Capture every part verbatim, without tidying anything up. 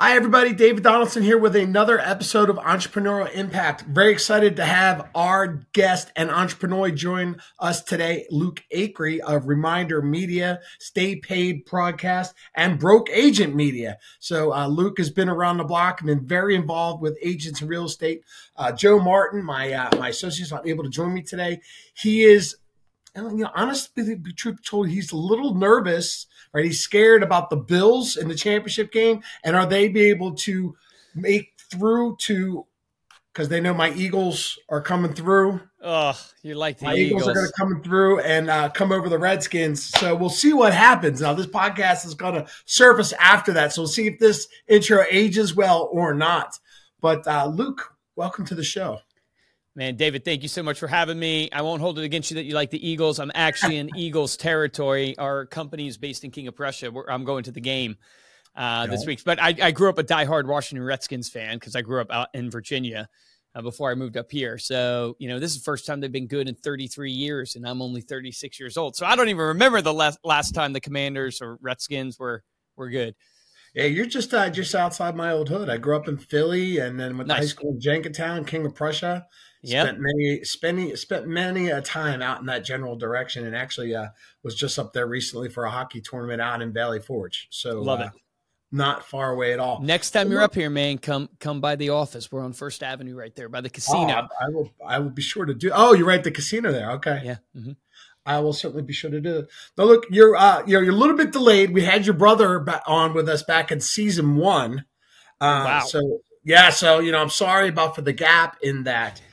Hi, everybody. David Donaldson here with another episode of Entrepreneurial Impact. Very excited to have our guest and entrepreneur join us today, Luke Acree of Reminder Media, Stay Paid Broadcast, and Broke Agent Media. So uh, Luke has been around the block and been very involved with agents in real estate. Uh, Joe Martin, my uh, my associate, is not able to join me today. He is, you know, honestly, to be truth told, he's a little nervous. Right, he's scared about the Bills in the championship game, and are they be able to make through to because they know my Eagles are coming through. Oh, you like the my Eagles. Eagles are going to come through and uh, come over the Redskins. So we'll see what happens. Now, this podcast is going to surface after that, so we'll see if this intro ages well or not. But uh, Luke, welcome to the show. Man, David, thank you so much for having me. I won't hold it against you that you like the Eagles. I'm actually in Eagles territory. Our company is based in King of Prussia. We're, I'm going to the game uh, this week. But I, I grew up a diehard Washington Redskins fan because I grew up out in Virginia uh, before I moved up here. So, you know, this is the first time they've been good in thirty-three years, and I'm only thirty-six years old. So I don't even remember the last, last time the Commanders or Redskins were were good. Yeah, you're just uh, just outside my old hood. I grew up in Philly and then went to Nice. high school in Jenkintown, King of Prussia. Yep. Spent many, spending, spent many a time out in that general direction, and actually uh, was just up there recently for a hockey tournament out in Valley Forge. So Love uh, it. Not far away at all. Next time you're up here, man, come come by the office. We're on First Avenue right there by the casino. Oh, I, I will. I will be sure to do. Oh, you're right, the casino there. Okay. Yeah. Mm-hmm. I will certainly be sure to do it. Now, look, you're uh, you're you're a little bit delayed. We had your brother on with us back in season one. Uh, Wow. So yeah, so you know, I'm sorry about for the gap in that.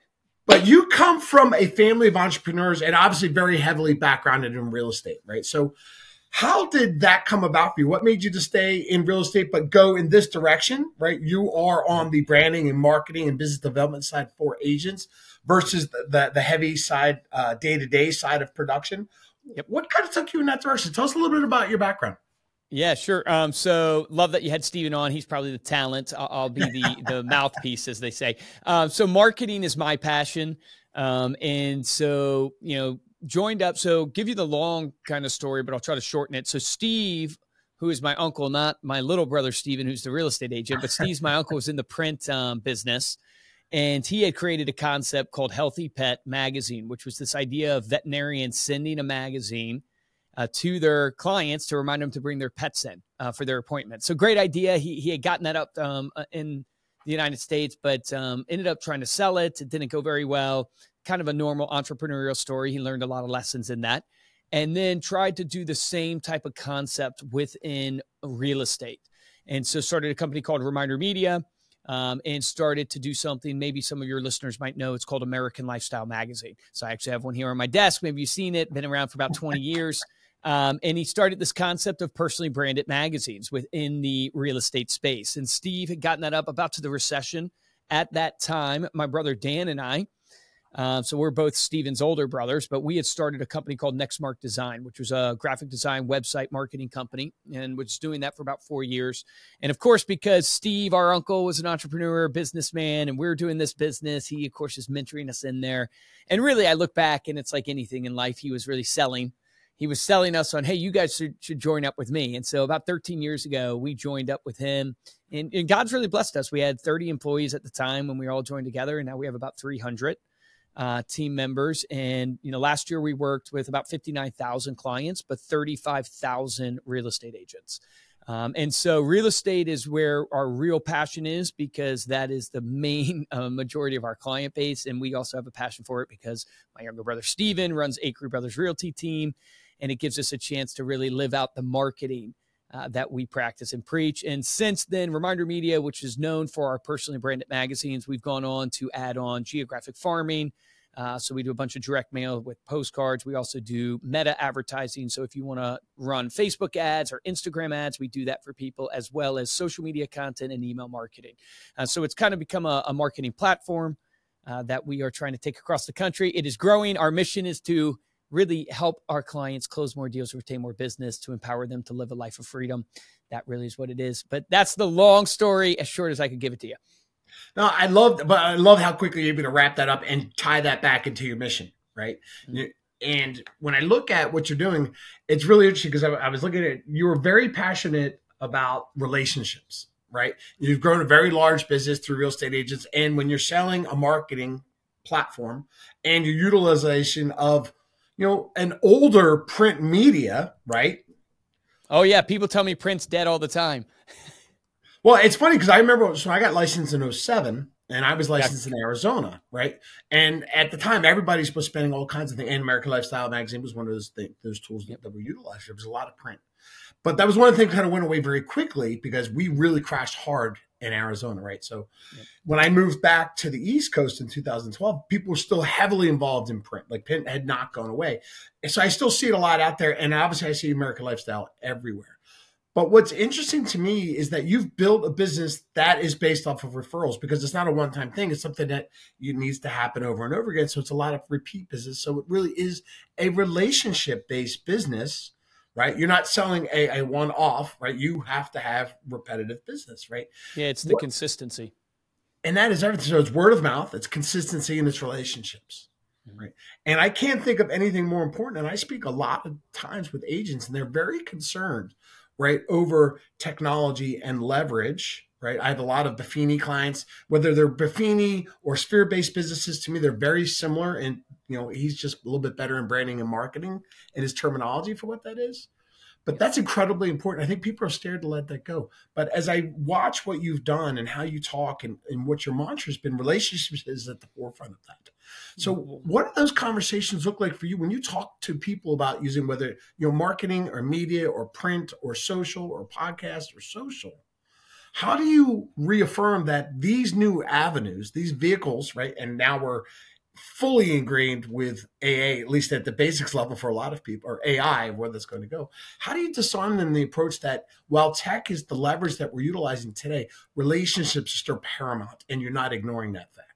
But you come from a family of entrepreneurs and obviously very heavily backgrounded in real estate, right? So how did that come about for you? What made you to stay in real estate but go in this direction, right? You are on the branding and marketing and business development side for agents versus the, the, the heavy side, uh, day-to-day side of production. Yep. What kind of took you in that direction? Tell us a little bit about your background. Yeah, sure. Um, so love that you had Steven on. He's probably the talent. I'll, I'll be the, the mouthpiece, as they say. Um, so marketing is my passion. Um, and so, you know, joined up. So give you the long kind of story, but I'll try to shorten it. So Steve, who is my uncle, not my little brother, Steven, who's the real estate agent, but Steve's my uncle, was in the print um, business. And he had created a concept called Healthy Pet Magazine, which was this idea of veterinarians sending a magazine Uh, to their clients to remind them to bring their pets in uh, for their appointment. So great idea. He he had gotten that up um, in the United States, but um, ended up trying to sell it. It didn't go very well. Kind of a normal entrepreneurial story. He learned a lot of lessons in that. And then tried to do the same type of concept within real estate. And so started a company called Reminder Media um, and started to do something maybe some of your listeners might know. It's called American Lifestyle Magazine. So I actually have one here on my desk. Maybe you've seen it. Been around for about twenty years. Um, and he started this concept of personally branded magazines within the real estate space. And Steve had gotten that up about to the recession at that time. My brother Dan and I, uh, so we're both Steven's older brothers, but we had started a company called Nextmark Design, which was a graphic design website marketing company, and was doing that for about four years. And of course, because Steve, our uncle, was an entrepreneur, businessman, and we were doing this business, he, of course, is mentoring us in there. And really, I look back, and it's like anything in life, he was really selling. He was selling us on, hey, you guys should, should join up with me. And so about thirteen years ago, we joined up with him. And, and God's really blessed us. We had thirty employees at the time when we all joined together. And now we have about three hundred uh, team members. And, you know, last year we worked with about fifty-nine thousand clients, but thirty-five thousand real estate agents. Um, and so real estate is where our real passion is, because that is the main uh, majority of our client base. And we also have a passion for it because my younger brother, Steven, runs Acree Brothers Realty team. And it gives us a chance to really live out the marketing uh, that we practice and preach. And since then, Reminder Media, which is known for our personally branded magazines, we've gone on to add on geographic farming. Uh, so we do a bunch of direct mail with postcards. We also do meta advertising. So if you want to run Facebook ads or Instagram ads, we do that for people, as well as social media content and email marketing. Uh, so it's kind of become a, a marketing platform uh, that we are trying to take across the country. It is growing. Our mission is to really help our clients close more deals, retain more business, to empower them to live a life of freedom. That really is what it is. But that's the long story, as short as I could give it to you. No, I love, but I love how quickly you're able to wrap that up and tie that back into your mission, right? Mm-hmm. And when I look at what you're doing, it's really interesting because I, I was looking at, you were very passionate about relationships, right? You've grown a very large business through real estate agents. And when you're selling a marketing platform and your utilization of, you know, an older print media, right? Oh yeah. People tell me print's dead all the time. Well, it's funny because I remember, so I got licensed in oh seven and I was licensed Yeah. in Arizona, right? And at the time, everybody was spending all kinds of things. And American Lifestyle Magazine was one of those things, those tools that, that were utilized. There was a lot of print. But that was one of the things that kind of went away very quickly because we really crashed hard in Arizona, right? So yep. when I moved back to the East Coast in two thousand twelve, people were still heavily involved in print. Like print had not gone away. And so I still see it a lot out there. And obviously I see American Lifestyle everywhere. But what's interesting to me is that you've built a business that is based off of referrals because it's not a one-time thing. It's something that you, needs to happen over and over again. So it's a lot of repeat business. So it really is a relationship-based business, right? You're not selling a, a one-off, right? You have to have repetitive business, right? Yeah, it's the what, consistency. And that is everything. So it's word of mouth, it's consistency, and it's relationships, right? And I can't think of anything more important. And I speak a lot of times with agents, and they're very concerned, right, over technology and leverage, right? I have a lot of Buffini clients, whether they're Buffini or Sphere-based businesses. To me, they're very similar. And, you know, he's just a little bit better in branding and marketing and his terminology for what that is. But that's incredibly important. I think people are scared to let that go. But as I watch what you've done and how you talk and, and what your mantra has been, relationships is at the forefront of that. So what do those conversations look like for you when you talk to people about using whether, you know, marketing or media or print or social or podcast or social? How do you reaffirm that these new avenues, these vehicles, right? And now we're fully ingrained with A A, at least at the basics level for a lot of people, or A I, where that's going to go. How do you disarm them the approach that while tech is the leverage that we're utilizing today, relationships are still paramount and you're not ignoring that fact?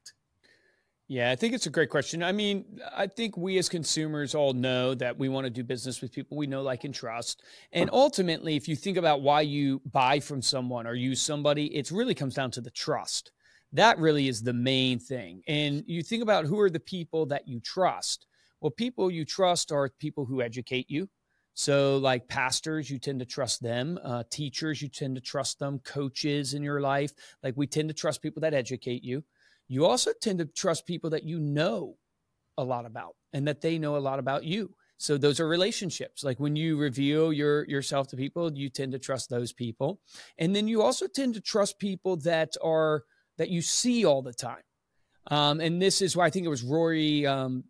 Yeah, I think it's a great question. I mean, I think we as consumers all know that we want to do business with people we know, like, and trust. And ultimately, if you think about why you buy from someone or use somebody, it really comes down to the trust. That really is the main thing. And you think about who are the people that you trust. Well, people you trust are people who educate you. So like pastors, you tend to trust them. Uh, teachers, you tend to trust them. Coaches in your life, like we tend to trust people that educate you. You also tend to trust people that you know a lot about and that they know a lot about you. So those are relationships. Like when you reveal your yourself to people, you tend to trust those people. And then you also tend to trust people that are that you see all the time. Um, and this is why I think it was Rory um,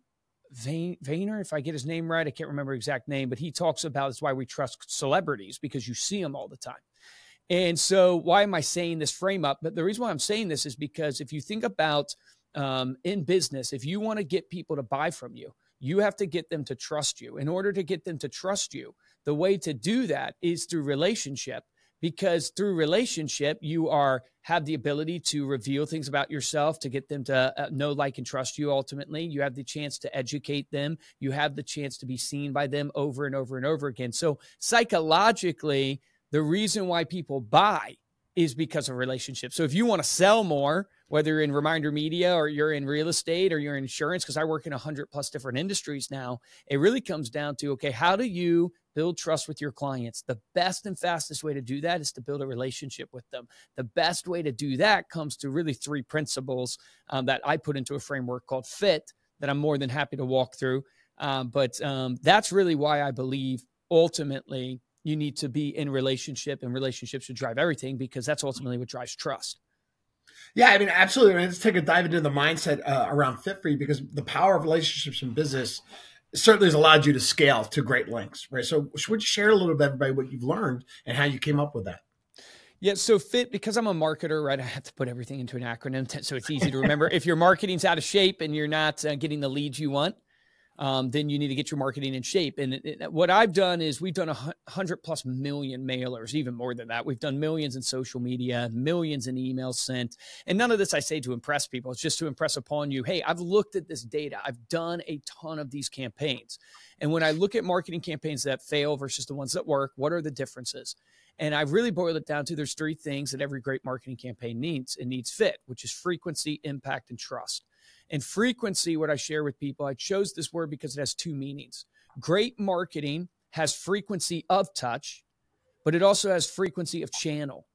Vayner, if I get his name right. I can't remember exact name, but he talks about it's why we trust celebrities because you see them all the time. And so why am I saying this frame up? But the reason why I'm saying this is because if you think about um, in business, if you want to get people to buy from you, you have to get them to trust you. In order to get them to trust you, the way to do that is through relationship, because through relationship, you are have the ability to reveal things about yourself, to get them to uh, know, like, and trust you. Ultimately, you have the chance to educate them. You have the chance to be seen by them over and over and over again. So psychologically, the reason why people buy is because of relationships. So if you want to sell more, whether you're in Reminder Media or you're in real estate or you're in insurance, because I work in a hundred plus different industries now, it really comes down to, okay, how do you build trust with your clients? The best and fastest way to do that is to build a relationship with them. The best way to do that comes to really three principles um, that I put into a framework called FIT that I'm more than happy to walk through. Um, but um, that's really why I believe ultimately you need to be in relationship, and relationships should drive everything because that's ultimately what drives trust. Yeah, I mean, absolutely. Let's take a dive into the mindset uh, around Fit For You, because the power of relationships in business certainly has allowed you to scale to great lengths, right? So would you share a little bit, everybody, what you've learned and how you came up with that? Yeah, so FIT, because I'm a marketer, right, I have to put everything into an acronym so it's easy to remember. If your marketing's out of shape and you're not uh, getting the leads you want, Um, then you need to get your marketing in shape. And it, it, what I've done is we've done a hundred plus million mailers, even more than that. We've done millions in social media, millions in emails sent. And none of this I say to impress people. It's just to impress upon you, hey, I've looked at this data. I've done a ton of these campaigns. And when I look at marketing campaigns that fail versus the ones that work, what are the differences? And I've really boiled it down to there's three things that every great marketing campaign needs. It needs FIT, which is frequency, impact, and trust. And frequency, what I share with people, I chose this word because it has two meanings. Great marketing has frequency of touch, but it also has frequency of channel.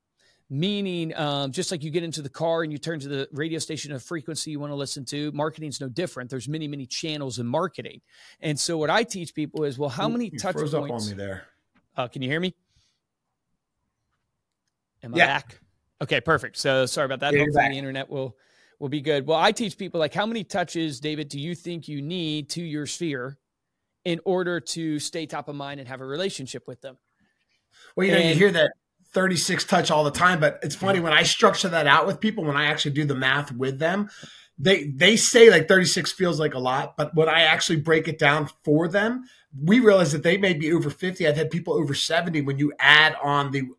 Meaning, um, just like you get into the car and you turn to the radio station of frequency you want to listen to, marketing's no different. There's many, many channels in marketing. And so what I teach people is, well, how many you touch froze points? Up on me there. Uh, can you hear me? Am I yeah. back? Okay, perfect. So sorry about that. Yeah, Hopefully the internet will, will be good. Well, I teach people like, how many touches, David, do you think you need to your sphere in order to stay top of mind and have a relationship with them? Well, you know, and, you hear that thirty-six touch all the time, but it's funny when I structure that out with people, when I actually do the math with them, they they say like thirty-six feels like a lot, but when I actually break it down for them, we realize that they may be over fifty. I've had people over seventy when you add on the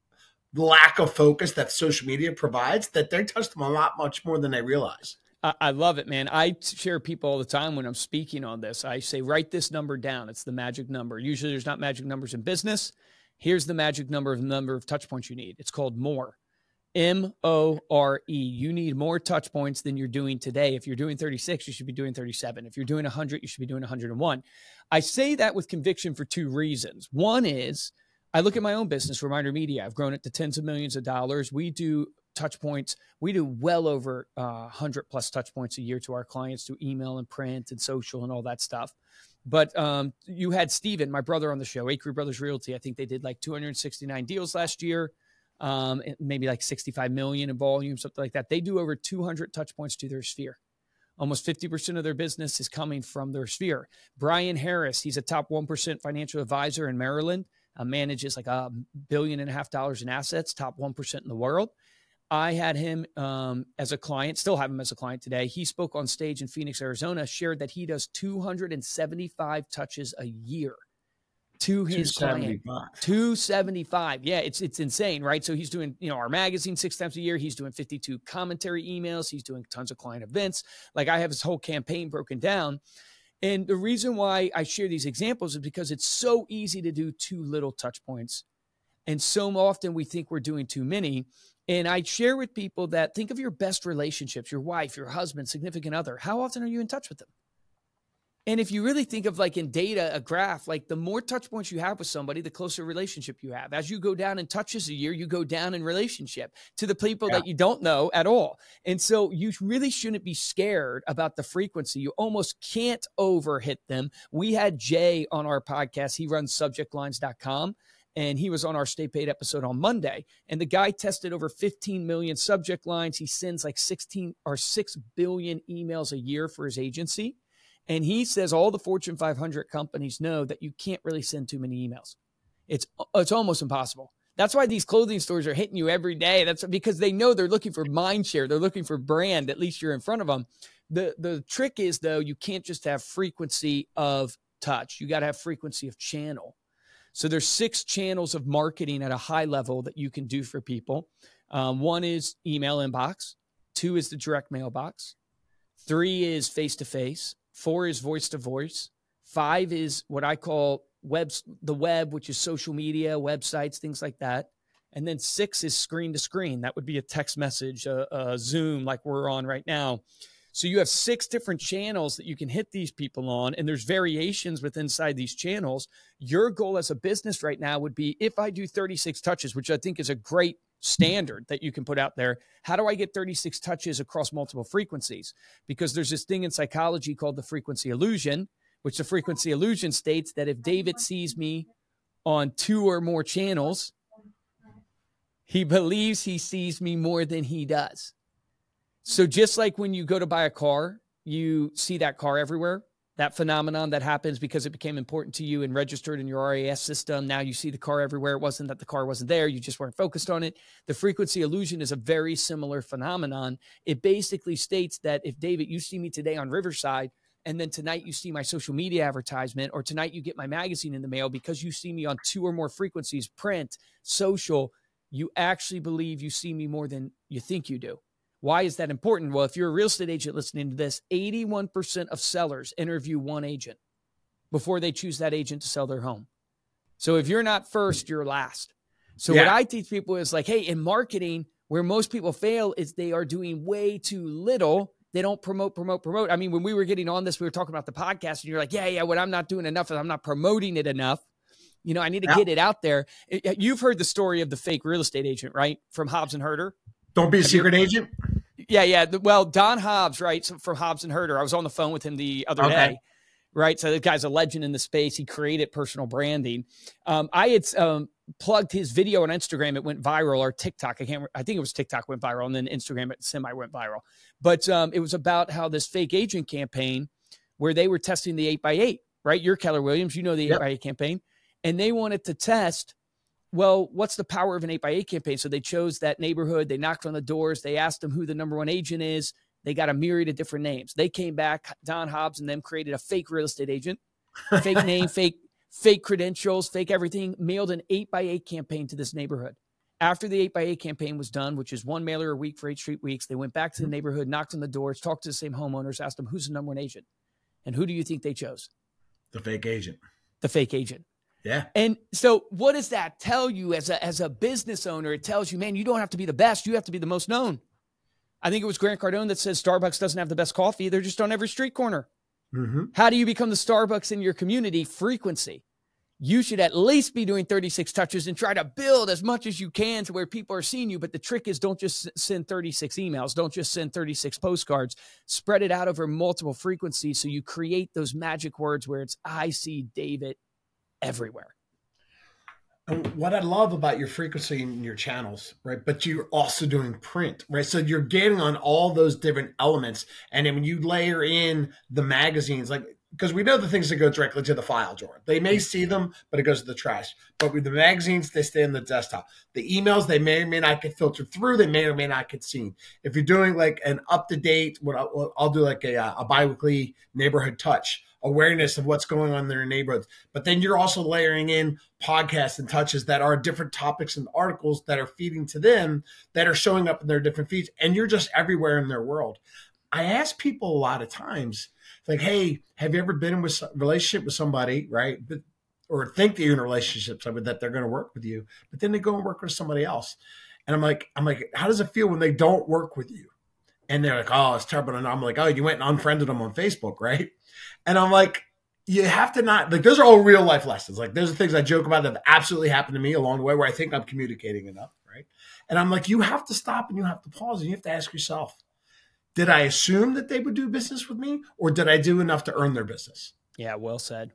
lack of focus that social media provides, that they touch them a lot much more than they realize. I love it, man. I share people all the time when I'm speaking on this. I say, write this number down. It's the magic number. Usually there's not magic numbers in business. Here's the magic number of the number of touch points you need. It's called more. M O R E. You need more touch points than you're doing today. If you're doing thirty-six, you should be doing thirty-seven. If you're doing one hundred, you should be doing one hundred one. I say that with conviction for two reasons. One is I look at my own business, Reminder Media. I've grown it to tens of millions of dollars. We do touch points. We do well over uh, one hundred plus touch points a year to our clients through email and print and social and all that stuff. But um, you had Steven, my brother, on the show, Acre Brothers Realty. I think they did like two hundred sixty-nine deals last year, um, maybe like sixty-five million in volume, something like that. They do over two hundred touch points to their sphere. Almost fifty percent of their business is coming from their sphere. Brian Harris, he's a top one percent financial advisor in Maryland, uh, manages like a billion and a half dollars in assets, top one percent in the world. I had him um, as a client, still have him as a client today. He spoke on stage in Phoenix, Arizona, shared that he does two hundred seventy-five touches a year to his client. two seventy-five. Yeah, it's it's insane, right? So he's doing, you know, our magazine six times a year. He's doing fifty-two commentary emails. He's doing tons of client events. Like I have his whole campaign broken down. And the reason why I share these examples is because it's so easy to do too little touch points. And so often we think we're doing too many. And I share with people that think of your best relationships, your wife, your husband, significant other. How often are you in touch with them? And if you really think of like in data, a graph, like the more touch points you have with somebody, the closer relationship you have. As you go down in touches a year, you go down in relationship to the people yeah. that you don't know at all. And so you really shouldn't be scared about the frequency. You almost can't overhit them. We had Jay on our podcast. He runs subject lines dot com. And he was on our Stay Paid episode on Monday. And the guy tested over fifteen million subject lines. He sends like sixteen or six billion emails a year for his agency. And he says all the Fortune five hundred companies know that you can't really send too many emails. It's, it's almost impossible. That's why these clothing stores are hitting you every day. That's because they know they're looking for mind share. They're looking for brand. At least you're in front of them. The, the trick is, though, you can't just have frequency of touch. You got to have frequency of channel. So there's six channels of marketing at a high level that you can do for people. Um, one is email inbox. Two is the direct mailbox. Three is face-to-face. Four is voice-to-voice. Five is what I call webs, the web, which is social media, websites, things like that. And then six is screen-to-screen. That would be a text message, a, a Zoom like we're on right now. So you have six different channels that you can hit these people on, and there's variations within inside these channels. Your goal as a business right now would be, if I do thirty-six touches, which I think is a great standard that you can put out there, how do I get thirty-six touches across multiple frequencies? Because there's this thing in psychology called the frequency illusion, which the frequency illusion states that if David sees me on two or more channels, he believes he sees me more than he does. So just like when you go to buy a car, you see that car everywhere, that phenomenon that happens because it became important to you and registered in your R A S system. Now you see the car everywhere. It wasn't that the car wasn't there. You just weren't focused on it. The frequency illusion is a very similar phenomenon. It basically states that if, David, you see me today on Riverside, and then tonight you see my social media advertisement, or tonight you get my magazine in the mail, because you see me on two or more frequencies, print, social, you actually believe you see me more than you think you do. Why is that important? Well, if you're a real estate agent listening to this, eighty-one percent of sellers interview one agent before they choose that agent to sell their home. So if you're not first, you're last. So yeah. What I teach people is like, hey, in marketing, where most people fail is they are doing way too little. They don't promote, promote, promote. I mean, when we were getting on this, we were talking about the podcast, and you're like, yeah, yeah, what I'm not doing enough is I'm not promoting it enough. You know, I need to Yeah. get it out there. You've heard the story of the fake real estate agent, right? From Hobbs and Herder. Don't be a Have secret you, agent. Yeah, yeah. Well, Don Hobbs, right, so from Hobbs and Herder. I was on the phone with him the other Okay. day, right? So the guy's a legend in the space. He created personal branding. Um, I had um, plugged his video on Instagram. It went viral, or TikTok. I can't. I think it was TikTok went viral, and then Instagram it semi went viral. But um, it was about how this fake agent campaign, where they were testing the eight by eight, right? You're Keller Williams. You know the Yep. eight by eight campaign, and they wanted to test. Well, what's the power of an eight by eight campaign? So they chose that neighborhood. They knocked on the doors. They asked them who the number one agent is. They got a myriad of different names. They came back, Don Hobbs and them created a fake real estate agent, fake name, fake, fake credentials, fake everything, mailed an eight by eight campaign to this neighborhood. After the eight by eight campaign was done, which is one mailer a week for eight straight weeks, they went back to the neighborhood, knocked on the doors, talked to the same homeowners, asked them who's the number one agent. And who do you think they chose? The fake agent. The fake agent. Yeah. And so what does that tell you as a, as a business owner? It tells you, man, you don't have to be the best. You have to be the most known. I think it was Grant Cardone that says Starbucks doesn't have the best coffee. They're just on every street corner. Mm-hmm. How do you become the Starbucks in your community? Frequency. You should at least be doing thirty-six touches and try to build as much as you can to where people are seeing you. But the trick is don't just send thirty-six emails. Don't just send thirty-six postcards. Spread it out over multiple frequencies so you create those magic words where it's, I see David everywhere. And what I love about your frequency and your channels, right? But you're also doing print, right? So you're getting on all those different elements. And then when you layer in the magazines, like, because we know the things that go directly to the file drawer. They may see them, but it goes to the trash. But with the magazines, they stay on the desktop. The emails, they may or may not get filtered through. They may or may not get seen. If you're doing like an up-to-date, what I'll, I'll do like a, a biweekly neighborhood touch, awareness of what's going on in their neighborhoods. But then you're also layering in podcasts and touches that are different topics and articles that are feeding to them, that are showing up in their different feeds. And you're just everywhere in their world. I ask people a lot of times, like, hey, have you ever been in a relationship with somebody, right? But, or think that you're in a relationship with somebody that they're going to work with you, but then they go and work with somebody else. And I'm like, I'm like, how does it feel when they don't work with you? And they're like, oh, it's terrible. And I'm like, oh, you went and unfriended them on Facebook, right? And I'm like, you have to not, like, those are all real life lessons. Like, those are things I joke about that have absolutely happened to me along the way where I think I'm communicating enough, right? And I'm like, you have to stop and you have to pause and you have to ask yourself, did I assume that they would do business with me, or did I do enough to earn their business? Yeah, well said.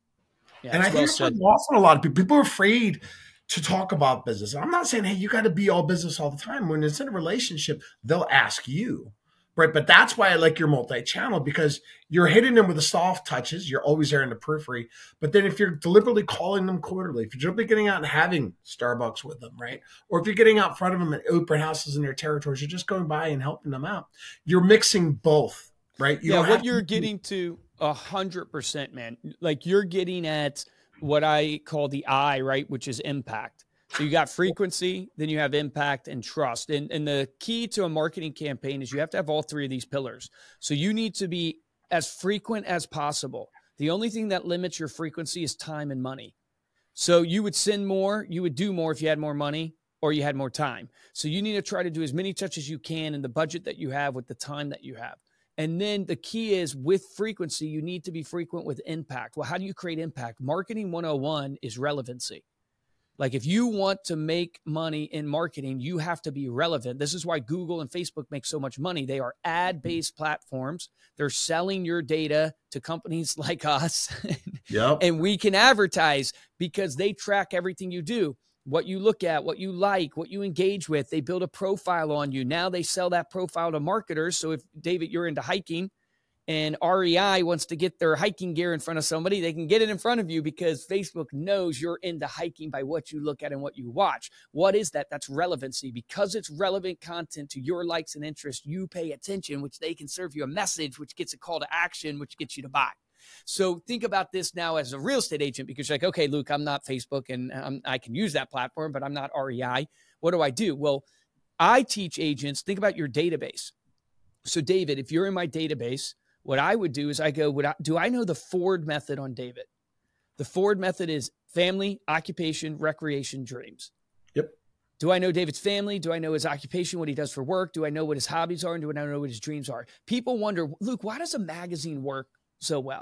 Yeah, and I think well it's lost on a lot of people. People are afraid to talk about business. I'm not saying, hey, you got to be all business all the time. When it's in a relationship, they'll ask you, right? But that's why I like your multi-channel, because you're hitting them with the soft touches. You're always there in the periphery. But then if you're deliberately calling them quarterly, if you're deliberately getting out and having Starbucks with them, right? Or if you're getting out in front of them at open houses in their territories, you're just going by and helping them out. You're mixing both, right? You yeah, don't what have you're to- getting to a hundred percent, man. Like you're getting at what I call the I, right? Which is impact. So you got frequency, then you have impact and trust. And, and the key to a marketing campaign is you have to have all three of these pillars. So you need to be as frequent as possible. The only thing that limits your frequency is time and money. So you would send more, you would do more if you had more money or you had more time. So you need to try to do as many touches as you can in the budget that you have with the time that you have. And then the key is with frequency, you need to be frequent with impact. Well, how do you create impact? Marketing one oh one is relevancy. Like if you want to make money in marketing, you have to be relevant. This is why Google and Facebook make so much money. They are ad-based platforms. They're selling your data to companies like us. Yep. And we can advertise because they track everything you do, what you look at, what you like, what you engage with. They build a profile on you. Now they sell that profile to marketers. So if, David, you're into hiking, and R E I wants to get their hiking gear in front of somebody, they can get it in front of you because Facebook knows you're into hiking by what you look at and what you watch. What is that? That's relevancy. Because it's relevant content to your likes and interests, you pay attention, which they can serve you a message, which gets a call to action, which gets you to buy. So think about this now as a real estate agent, because you're like, okay, Luke, I'm not Facebook and I'm, I can use that platform, but I'm not R E I. What do I do? Well, I teach agents, think about your database. So David, if you're in my database, what I would do is I go, would I, do I know the Ford method on David? The Ford method is family, occupation, recreation, dreams. Yep. Do I know David's family? Do I know his occupation, what he does for work? Do I know what his hobbies are? And do I know what his dreams are? People wonder, Luke, why does a magazine work so well?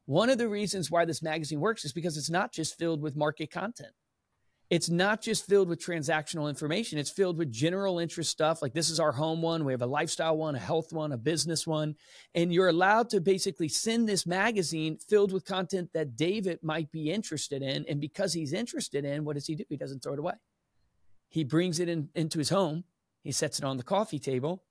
One of the reasons why this magazine works is because it's not just filled with market content. It's not just filled with transactional information. It's filled with general interest stuff. Like this is our home one. We have a lifestyle one, a health one, a business one. And you're allowed to basically send this magazine filled with content that David might be interested in. And because he's interested in, what does he do? He doesn't throw it away. He brings it in, into his home. He sets it on the coffee table.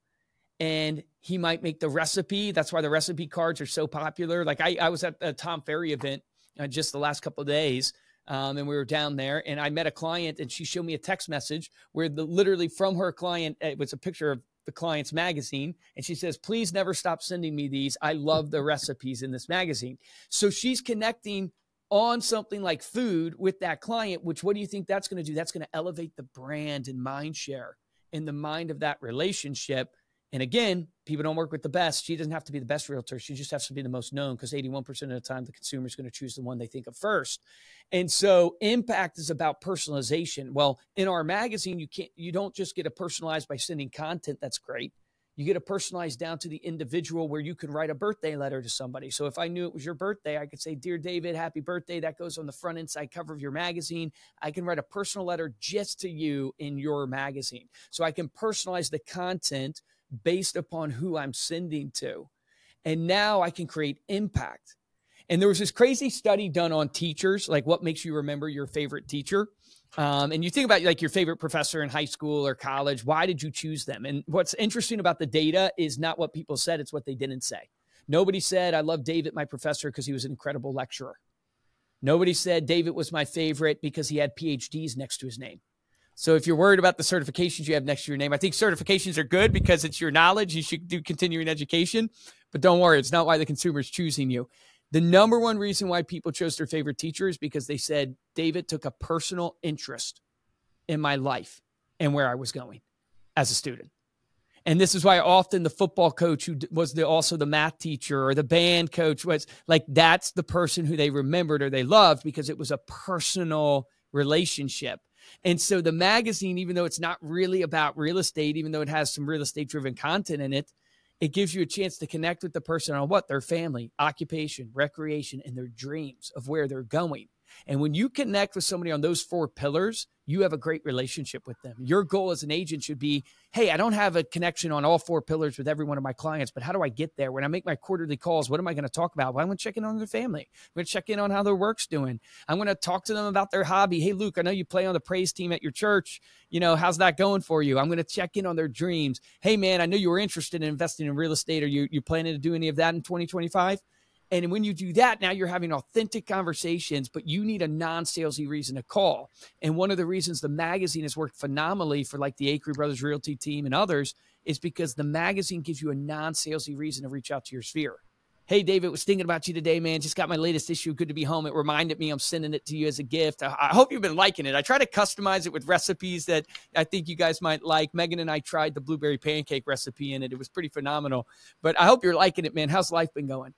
And he might make the recipe. That's why the recipe cards are so popular. Like I, I was at a Tom Ferry event uh, just the last couple of days. Um, and we were down there and I met a client and she showed me a text message where the literally from her client, it was a picture of the client's magazine. And she says, please never stop sending me these. I love the recipes in this magazine. So she's connecting on something like food with that client, which what do you think that's going to do? That's going to elevate the brand and mind share in the mind of that relationship. And again, people don't work with the best. She doesn't have to be the best realtor. She just has to be the most known because eighty-one percent of the time, the consumer is going to choose the one they think of first. And so impact is about personalization. Well, in our magazine, you can't, you don't just get a personalized by sending content. That's great. You get a personalized down to the individual where you can write a birthday letter to somebody. So if I knew it was your birthday, I could say, dear David, happy birthday. That goes on the front inside cover of your magazine. I can write a personal letter just to you in your magazine. So I can personalize the content based upon who I'm sending to. And now I can create impact. And there was this crazy study done on teachers, like what makes you remember your favorite teacher. Um, and you think about like your favorite professor in high school or college, why did you choose them? And what's interesting about the data is not what people said, it's what they didn't say. Nobody said, I love David, my professor, because he was an incredible lecturer. Nobody said David was my favorite because he had P H Ds next to his name. So if you're worried about the certifications you have next to your name, I think certifications are good because it's your knowledge. You should do continuing education, but don't worry. It's not why the consumer is choosing you. The number one reason why people chose their favorite teacher is because they said, David took a personal interest in my life and where I was going as a student. And this is why often the football coach who was the, also the math teacher or the band coach was like, that's the person who they remembered or they loved because it was a personal relationship. And so the magazine, even though it's not really about real estate, even though it has some real estate driven content in it, it gives you a chance to connect with the person on what? Their family, occupation, recreation, and their dreams of where they're going. And when you connect with somebody on those four pillars, you have a great relationship with them. Your goal as an agent should be, hey, I don't have a connection on all four pillars with every one of my clients, but how do I get there? When I make my quarterly calls, what am I going to talk about? Well, I'm going to check in on their family. I'm going to check in on how their work's doing. I'm going to talk to them about their hobby. Hey, Luke, I know you play on the praise team at your church. You know, how's that going for you? I'm going to check in on their dreams. Hey, man, I know you were interested in investing in real estate. Are you, you planning to do any of that in twenty twenty-five? And when you do that, now you're having authentic conversations, but you need a non-salesy reason to call. And one of the reasons the magazine has worked phenomenally for like the Acri Brothers Realty team and others is because the magazine gives you a non-salesy reason to reach out to your sphere. Hey, David, was thinking about you today, man. Just got my latest issue. Good to be home. It reminded me I'm sending it to you as a gift. I, I hope you've been liking it. I try to customize it with recipes that I think you guys might like. Megan and I tried the blueberry pancake recipe in it. It was pretty phenomenal. But I hope you're liking it, man. How's life been going?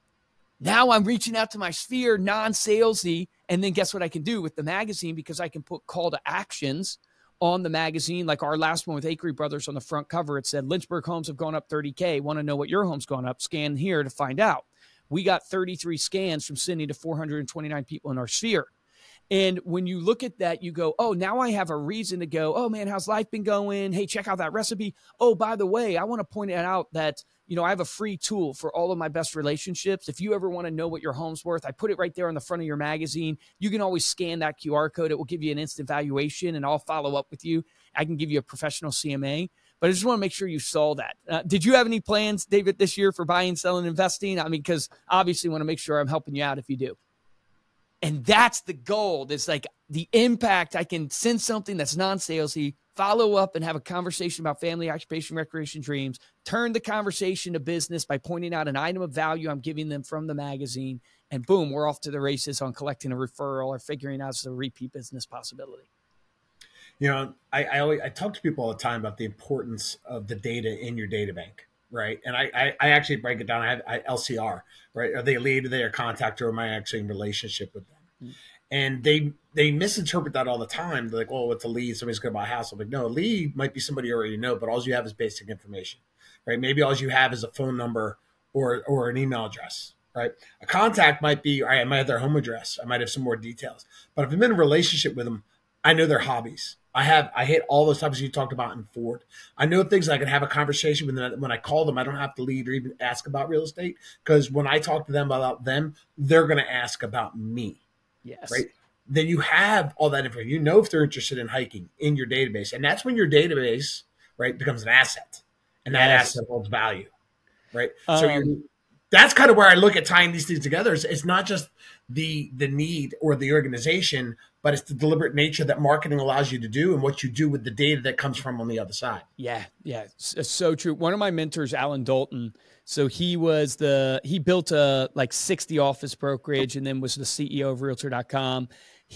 Now I'm reaching out to my sphere, non-salesy, and then guess what I can do with the magazine because I can put call to actions on the magazine. Like our last one with Acri Brothers on the front cover, it said Lynchburg homes have gone up thirty K. Want to know what your home's gone up? Scan here to find out. We got thirty-three scans from sending to four hundred twenty-nine people in our sphere. And when you look at that, you go, oh, now I have a reason to go, oh, man, how's life been going? Hey, check out that recipe. Oh, by the way, I want to point it out that, you know, I have a free tool for all of my best relationships. If you ever want to know what your home's worth, I put it right there on the front of your magazine. You can always scan that Q R code. It will give you an instant valuation, and I'll follow up with you. I can give you a professional C M A. But I just want to make sure you saw that. Uh, did you have any plans, David, this year for buying, selling, investing? I mean, because obviously want to make sure I'm helping you out if you do. And that's the goal. It's like the impact. I can send something that's non-salesy, follow up and have a conversation about family, occupation, recreation, dreams, turn the conversation to business by pointing out an item of value I'm giving them from the magazine. And boom, we're off to the races on collecting a referral or figuring out a repeat business possibility. You know, I, I always I talk to people all the time about the importance of the data in your data bank, right? And I, I, I actually break it down. I have I, L C R, right? Are they a lead? Are they a contact? Or am I actually in relationship with them? Mm-hmm. And they they misinterpret that all the time. They're like, oh, it's a lead. Somebody's going to buy a house. I'm like, no, a lead might be somebody you already know, but all you have is basic information, right? Maybe all you have is a phone number or or an email address, right? A contact might be, all right, I might have their home address. I might have some more details. But if I'm in a relationship with them, I know their hobbies. I have, I hit all those topics you talked about in Ford. I know things I can have a conversation with them. When I call them, I don't have to lead or even ask about real estate, because when I talk to them about them, they're going to ask about me. Yes. Right. Then you have all that information. You know if they're interested in hiking in your database. And that's when your database, right, becomes an asset. And that Yes. asset holds value. Right. Um, so you're that's kind of where I look at tying these things together. It's, it's not just the the need or the organization, but it's the deliberate nature that marketing allows you to do and what you do with the data that comes from on the other side. Yeah, yeah, it's so true. One of my mentors, Alan Dalton, so he was the he built a like sixty office brokerage and then was the C E O of Realtor dot com.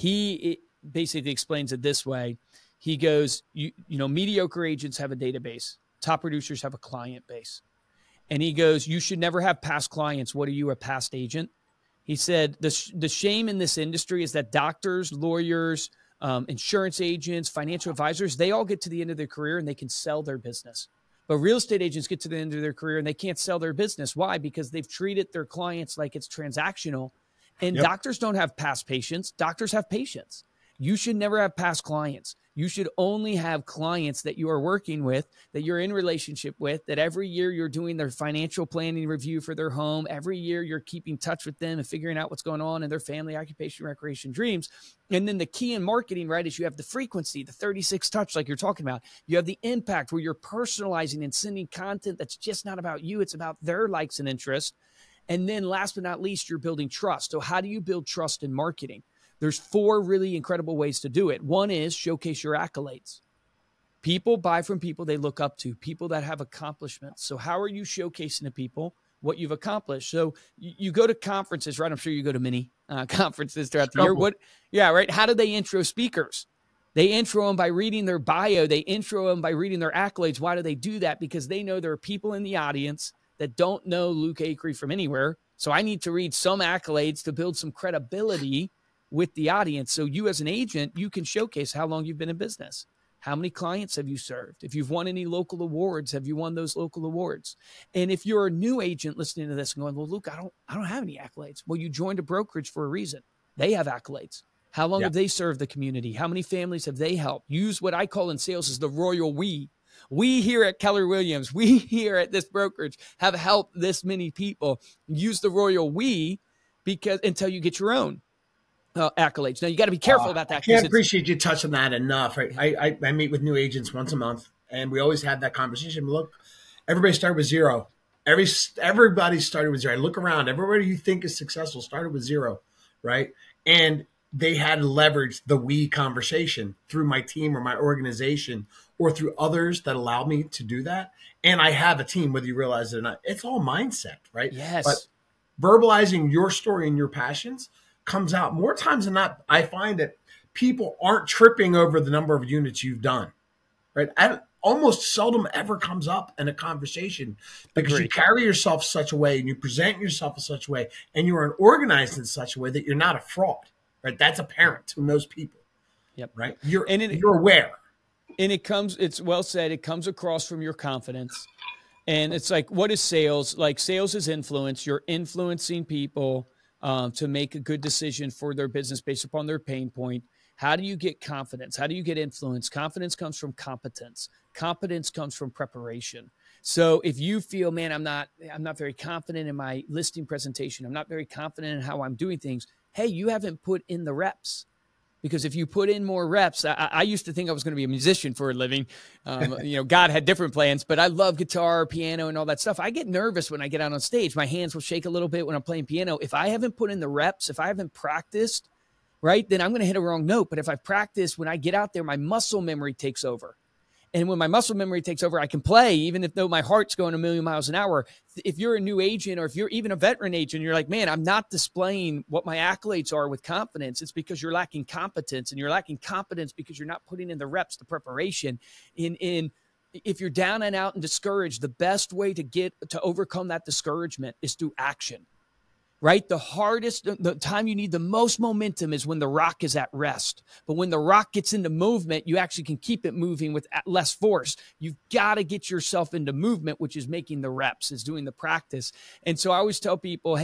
He basically explains it this way. He goes, you you know, mediocre agents have a database. Top producers have a client base. And he goes, you should never have past clients. What are you, a past agent? He said, the, sh- the shame in this industry is that doctors, lawyers, um, insurance agents, financial advisors, they all get to the end of their career and they can sell their business. But real estate agents get to the end of their career and they can't sell their business. Why? Because they've treated their clients like it's transactional. And Yep. doctors don't have past patients. Doctors have patients. You should never have past clients. You should only have clients that you are working with, that you're in relationship with, that every year you're doing their financial planning review for their home. Every year you're keeping touch with them and figuring out what's going on in their family, occupation, recreation, dreams. And then the key in marketing, right, is you have the frequency, the thirty-six touch, like you're talking about. You have the impact where you're personalizing and sending content that's just not about you. It's about their likes and interests. And then last but not least, you're building trust. So how do you build trust in marketing? There's four really incredible ways to do it. One is showcase your accolades. People buy from people they look up to, people that have accomplishments. So how are you showcasing to people what you've accomplished? So you, you go to conferences, right? I'm sure you go to many uh, conferences throughout the year. What? Yeah, right. How do they intro speakers? They intro them by reading their bio. They intro them by reading their accolades. Why do they do that? Because they know there are people in the audience that don't know Luke Acree from anywhere. So I need to read some accolades to build some credibility with the audience. So you as an agent, you can showcase how long you've been in business. How many clients have you served? If you've won any local awards, have you won those local awards? And if you're a new agent listening to this and going, well, Luke, I don't, I don't have any accolades. Well, you joined a brokerage for a reason. They have accolades. How long Yeah. have they served the community? How many families have they helped? Use what I call in sales as the royal we. We here at Keller Williams, we here at this brokerage have helped this many people. Use the royal we because until you get your own. Uh, accolades. Now you got to be careful Uh, about that. I can't 'cause it's- appreciate you touching that enough. I, I, I meet with new agents once a month, and we always have that conversation. Look, everybody started with zero. Every everybody started with zero. I look around. Everybody you think is successful started with zero, right? And they had to leverage the we conversation through my team or my organization or through others that allowed me to do that. And I have a team, whether you realize it or not. It's all mindset, right? Yes. But verbalizing your story and your passions comes out more times than not. I find that people aren't tripping over the number of units you've done, right? I almost seldom ever comes up in a conversation because Agreed. you carry yourself such a way and you present yourself in such a way and you are organized in such a way that you're not a fraud, right? That's apparent to most people. Yep. Right. You're, And it- you're aware. And it comes, it's well said, it comes across from your confidence. And it's like, what is sales? Like sales is influence. You're influencing people um, to make a good decision for their business based upon their pain point. How do you get confidence? How do you get influence? Confidence comes from competence. Competence comes from preparation. So if you feel, man, I'm not, I'm not very confident in my listing presentation. I'm not very confident in how I'm doing things. Hey, you haven't put in the reps. Because if you put in more reps, I, I used to think I was going to be a musician for a living. Um, you know, God had different plans, but I love guitar, piano, and all that stuff. I get nervous when I get out on stage. My hands will shake a little bit when I'm playing piano. If I haven't put in the reps, if I haven't practiced, right, then I'm going to hit a wrong note. But if I practice, when I get out there, my muscle memory takes over. And when my muscle memory takes over, I can play, even if though my heart's going a million miles an hour. If you're a new agent or if you're even a veteran agent, you're like, man, I'm not displaying what my accolades are with confidence. It's because you're lacking competence, and you're lacking competence because you're not putting in the reps, the preparation. In in if you're down and out and discouraged, the best way to get to overcome that discouragement is through action. Right? The hardest, the time you need the most momentum is when the rock is at rest. But when the rock gets into movement, you actually can keep it moving with less force. You've got to get yourself into movement, which is making the reps, is doing the practice. And so I always tell people, hey,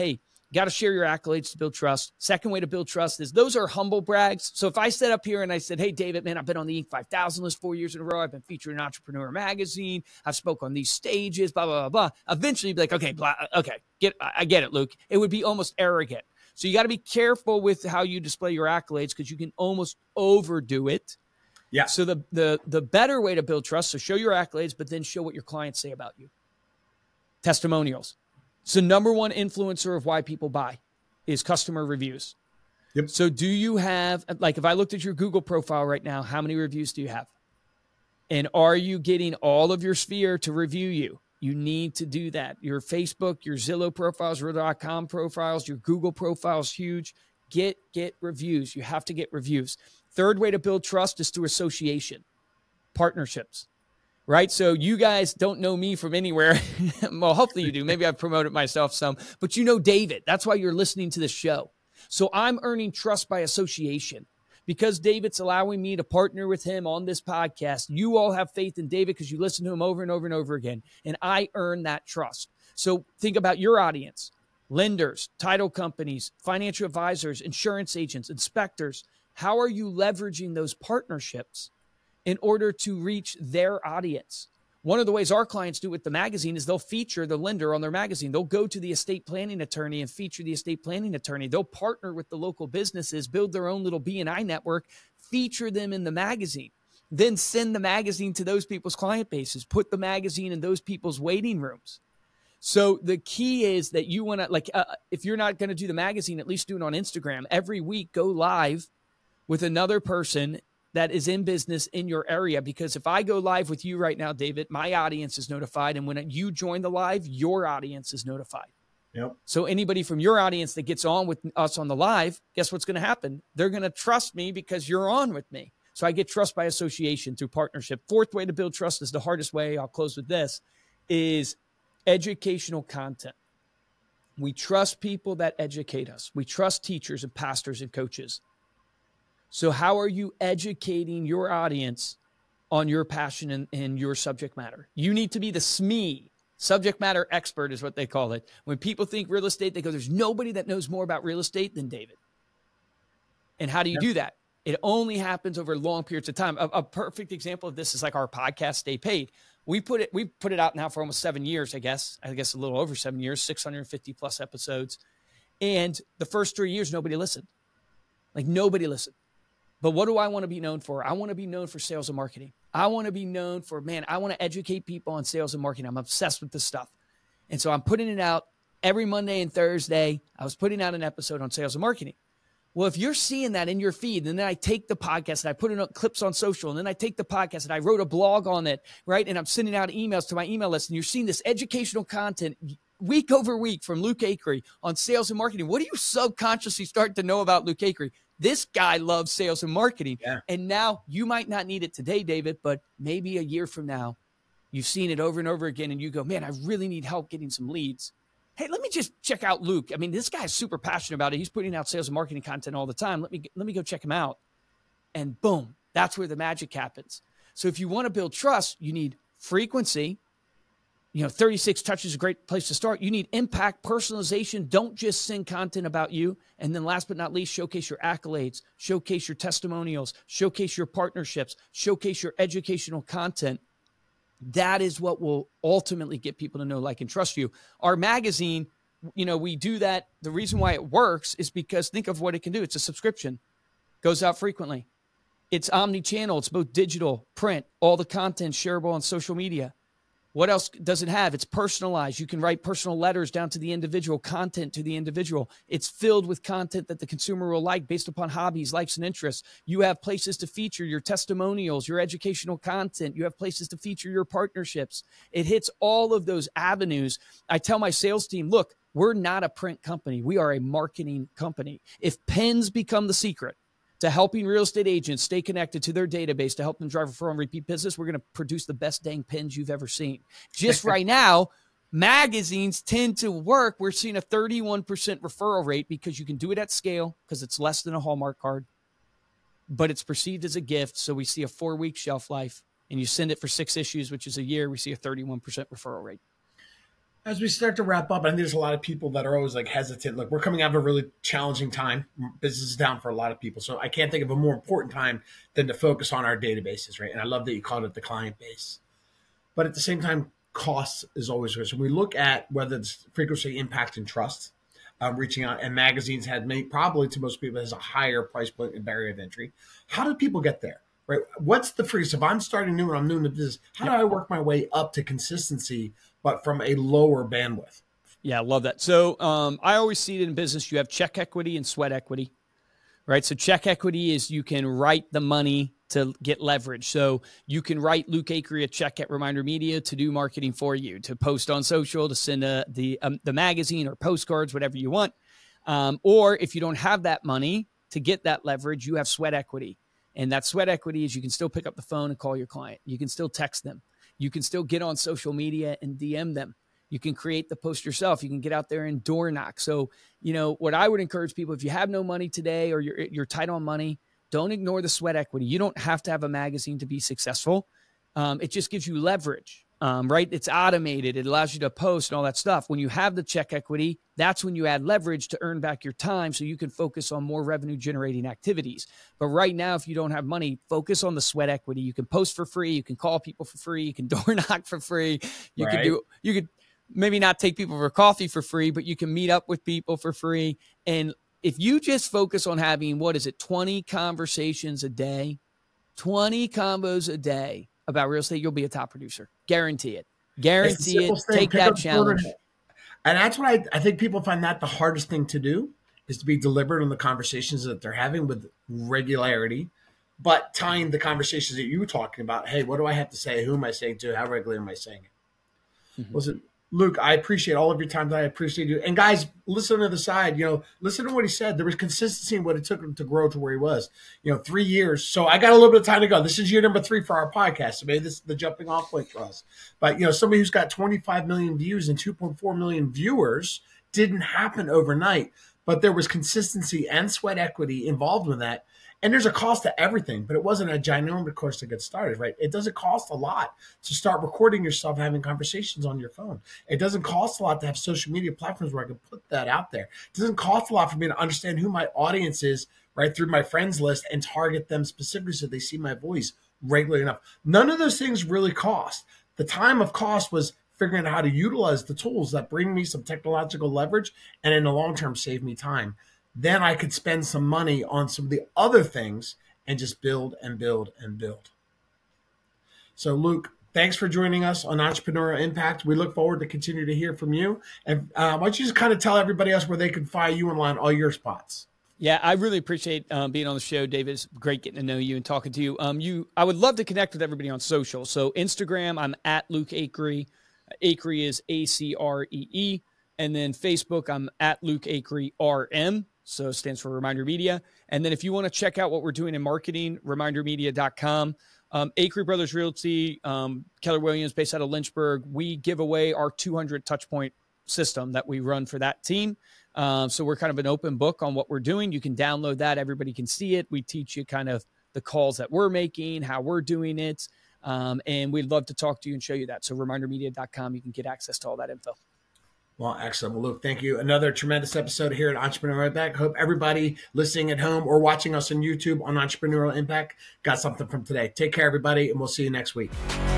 got to share your accolades to build trust. Second way to build trust is those are humble brags. So if I set up here and I said, hey, David, man, I've been on the Inc five thousand list four years in a row. I've been featured in Entrepreneur Magazine. I've spoke on these stages, blah, blah, blah, blah. Eventually you'd be like, okay, blah, okay, get, I get it, Luke. It would be almost arrogant. So you got to be careful with how you display your accolades because you can almost overdo it. Yeah. So the, the, the better way to build trust, so show your accolades, but then show what your clients say about you. Testimonials. So number one influencer of why people buy is customer reviews. Yep. So do you have, like if I looked at your Google profile right now, how many reviews do you have? And are you getting all of your sphere to review you? You need to do that. Your Facebook, your Zillow profiles, Realtor dot com profiles, your Google profiles, huge. Get, get reviews. You have to get reviews. Third way to build trust is through association, partnerships, right? So you guys don't know me from anywhere. Well, hopefully you do. Maybe I've promoted myself some, but you know David. That's why you're listening to this show. So I'm earning trust by association. Because David's allowing me to partner with him on this podcast, you all have faith in David because you listen to him over and over and over again. And I earn that trust. So think about your audience, lenders, title companies, financial advisors, insurance agents, inspectors. How are you leveraging those partnerships in order to reach their audience? One of the ways our clients do with the magazine is they'll feature the lender on their magazine. They'll go to the estate planning attorney and feature the estate planning attorney. They'll partner with the local businesses, build their own little B and I network, feature them in the magazine, then send the magazine to those people's client bases, put the magazine in those people's waiting rooms. So the key is that you want to, like, uh, if you're not going to do the magazine, at least do it on Instagram. Every week, go live with another person that is in business in your area. Because if I go live with you right now, David, my audience is notified. And when you join the live, your audience is notified. Yep. So anybody from your audience that gets on with us on the live, guess what's going to happen? They're going to trust me because you're on with me. So I get trust by association through partnership. Fourth way to build trust is the hardest way. I'll close with this, is educational content. We trust people that educate us. We trust teachers and pastors and coaches. So how are you educating your audience on your passion and, and your subject matter? You need to be the S M E, subject matter expert is what they call it. When people think real estate, they go, there's nobody that knows more about real estate than David. And how do you yep. do that? It only happens over long periods of time. A, a perfect example of this is like our podcast, Stay Paid. We put it, we put it out now for almost seven years, I guess. I guess a little over seven years, six hundred fifty plus episodes. And the first three years, nobody listened. Like nobody listened. But what do I want to be known for? I want to be known for sales and marketing. I want to be known for, man, I want to educate people on sales and marketing. I'm obsessed with this stuff. And so I'm putting it out every Monday and Thursday. I was putting out an episode on sales and marketing. Well, if you're seeing that in your feed, and then I take the podcast and I put in clips on social, and then I take the podcast and I wrote a blog on it, right? And I'm sending out emails to my email list, and you're seeing this educational content week over week from Luke Acree on sales and marketing. What do you subconsciously start to know about Luke Acree? This guy loves sales and marketing. Yeah. And now you might not need it today, David, but maybe a year from now, you've seen it over and over again and you go, man, I really need help getting some leads. Hey, let me just check out Luke. I mean, this guy's super passionate about it. He's putting out sales and marketing content all the time. Let me, let me go check him out. And boom, that's where the magic happens. So if you want to build trust, you need frequency. You know, thirty-six touches is a great place to start. You need impact, personalization. Don't just send content about you. And then last but not least, showcase your accolades, showcase your testimonials, showcase your partnerships, showcase your educational content. That is what will ultimately get people to know, like, and trust you. Our magazine, you know, we do that. The reason why it works is because think of what it can do. It's a subscription, goes out frequently. It's omni-channel. It's both digital, print, all the content shareable on social media. What else does it have? It's personalized. You can write personal letters down to the individual, content to the individual. It's filled with content that the consumer will like based upon hobbies, likes, and interests. You have places to feature your testimonials, your educational content. You have places to feature your partnerships. It hits all of those avenues. I tell my sales team, look, we're not a print company. We are a marketing company. If pens become the secret to helping real estate agents stay connected to their database to help them drive referral and repeat business, we're going to produce the best dang pens you've ever seen. Just right now, magazines tend to work. We're seeing a thirty-one percent referral rate because you can do it at scale because it's less than a Hallmark card, but it's perceived as a gift. So we see a four-week shelf life, and you send it for six issues, which is a year. We see a thirty-one percent referral rate. As we start to wrap up, I think there's a lot of people that are always like hesitant. Look, we're coming out of a really challenging time. Business is down for a lot of people. So I can't think of a more important time than to focus on our databases, right? And I love that you called it the client base. But at the same time, cost is always good. So when we look at whether it's frequency, impact, and trust, um, reaching out, and magazines had made probably to most people has a higher price point and barrier of entry. How do people get there, right? What's the free? So if I'm starting new and I'm new in the business, how do I work my way up to consistency, but from a lower bandwidth? Yeah, I love that. So um, I always see it in business. You have check equity and sweat equity, right? So check equity is you can write the money to get leverage. So you can write Luke Acree a check at Reminder Media to do marketing for you, to post on social, to send a, the um, the magazine or postcards, whatever you want. Um, or if you don't have that money to get that leverage, you have sweat equity. And that sweat equity is you can still pick up the phone and call your client. You can still text them. You can still get on social media and D M them. You can create the post yourself. You can get out there and door knock. So, you know, what I would encourage people, if you have no money today or you're, you're tight on money, don't ignore the sweat equity. You don't have to have a magazine to be successful. Um, it just gives you leverage, um, right? It's automated. It allows you to post and all that stuff. When you have the check equity, that's when you add leverage to earn back your time so you can focus on more revenue generating activities. But right now, if you don't have money, focus on the sweat equity. You can post for free. You can call people for free. You can door knock for free. You Right. can do, you could maybe not take people for coffee for free, but you can meet up with people for free. And if you just focus on having, what is it, twenty conversations a day, twenty combos a day about real estate, you'll be a top producer. Guarantee it. Guarantee it. Take that challenge. And that's what I, I think people find that the hardest thing to do is to be deliberate on the conversations that they're having with regularity, but tying the conversations that you were talking about. Hey, what do I have to say? Who am I saying to? How regularly am I saying it? Mm-hmm. Listen, Luke, I appreciate all of your time. I appreciate you. And guys, listen to the side, you know, listen to what he said. There was consistency in what it took him to grow to where he was, you know, three years. So I got a little bit of time to go. This is year number three for our podcast. So maybe this is the jumping off point for us. But, you know, somebody who's got twenty-five million views and two point four million viewers didn't happen overnight, but there was consistency and sweat equity involved with that. And there's a cost to everything, but it wasn't a ginormous cost to get started, right? It doesn't cost a lot to start recording yourself having conversations on your phone. It doesn't cost a lot to have social media platforms where I can put that out there. It doesn't cost a lot for me to understand who my audience is, right, through my friends list and target them specifically so they see my voice regularly enough. None of those things really cost. The time of cost was figuring out how to utilize the tools that bring me some technological leverage and in the long term save me time. Then I could spend some money on some of the other things and just build and build and build. So, Luke, thanks for joining us on Entrepreneurial Impact. We look forward to continue to hear from you. And uh, why don't you just kind of tell everybody else where they can find you online, all your spots? Yeah, I really appreciate um, being on the show, David. It's great getting to know you and talking to you. Um, you, I would love to connect with everybody on social. So Instagram, I'm at Luke Acree. Acree is A C R E E. And then Facebook, I'm at Luke Acree R M. So it stands for Reminder Media. And then if you want to check out what we're doing in marketing, reminder media dot com. Um, Acree Brothers Realty, um, Keller Williams, based out of Lynchburg, we give away our two hundred touchpoint system that we run for that team. Um, so we're kind of an open book on what we're doing. You can download that. Everybody can see it. We teach you kind of the calls that we're making, how we're doing it. Um, and we'd love to talk to you and show you that. So reminder media dot com, you can get access to all that info. Well, excellent. Well, Luke, thank you. Another tremendous episode here at Entrepreneurial Impact. Hope everybody listening at home or watching us on YouTube on Entrepreneurial Impact got something from today. Take care, everybody, and we'll see you next week.